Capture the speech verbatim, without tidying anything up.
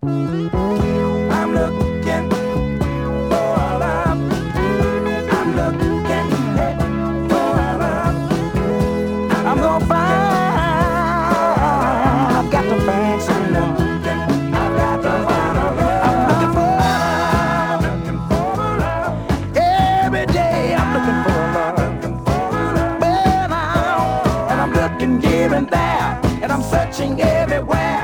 I'm looking for a love. I'm looking for a love. I'm gonna find. I've got to find someone. I've got to find a love. I'm looking for love. Looking for love. Every day I'm looking for love. Looking for love. Well, now, and I'm looking here and there, and I'm searching everywhere.